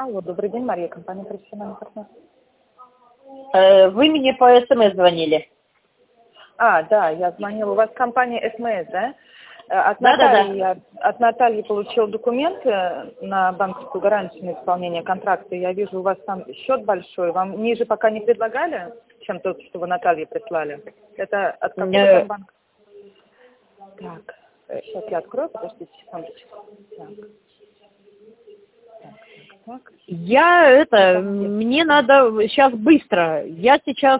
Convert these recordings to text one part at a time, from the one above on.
Алло, добрый день, Мария, компания «Профессиональный партнер». Вы мне по СМС звонили. Да, я звонила. У вас компания СМС, да? Да. От Натальи получил документы на банковскую гарантию на исполнение контракта. Я вижу, у вас там счет большой. Вам ниже пока не предлагали, чем тот, что вы Наталье прислали? Это от какого там банка? Так, сейчас я открою, подождите секундочку. Так. Мне надо сейчас быстро. Я сейчас,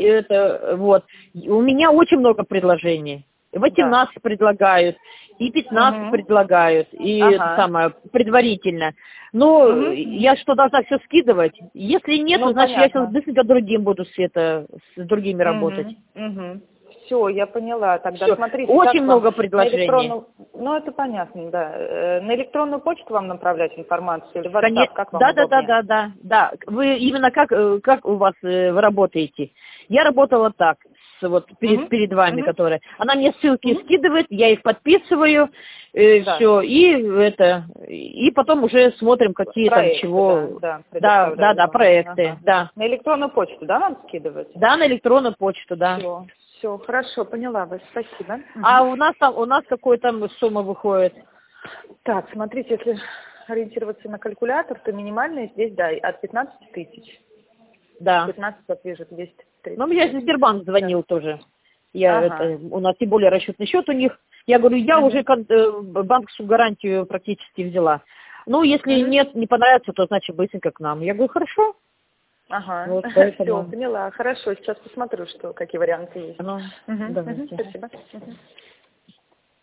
у меня очень много предложений. 18 предлагают, и 15 предлагают, и предварительно. Но я что, должна все скидывать? Если нет, то значит понятно. Я сейчас быстренько другим буду с другими работать. Все, я поняла. Тогда Всё. смотрите. Очень много предложений. Ну, это понятно, да. На электронную почту вам направлять информацию или в WhatsApp, как вам удобнее? Да. Вы именно как у вас вы работаете? Я работала так, перед вами, которая. Она мне ссылки скидывает, я их подписываю, все, и потом уже смотрим, какие проекты, там чего. Да, проекты, да. На электронную почту, да, вам скидывать? Да, на электронную почту, да. Все, хорошо, поняла вас, спасибо. А у нас какой там сумма выходит? Так, смотрите, если ориентироваться на калькулятор, то минимальная здесь, да, от 15 тысяч. Да. 15, вот вижу, 230. Ну, мне Сбербанк звонил тоже. У нас тем более расчетный счет у них. Я говорю, я уже банковскую гарантию практически взяла. Ну, если нет, не понравится, то значит быстренько к нам. Я говорю, хорошо. Все, поняла. Хорошо, сейчас посмотрю, какие варианты есть. Давайте. Спасибо.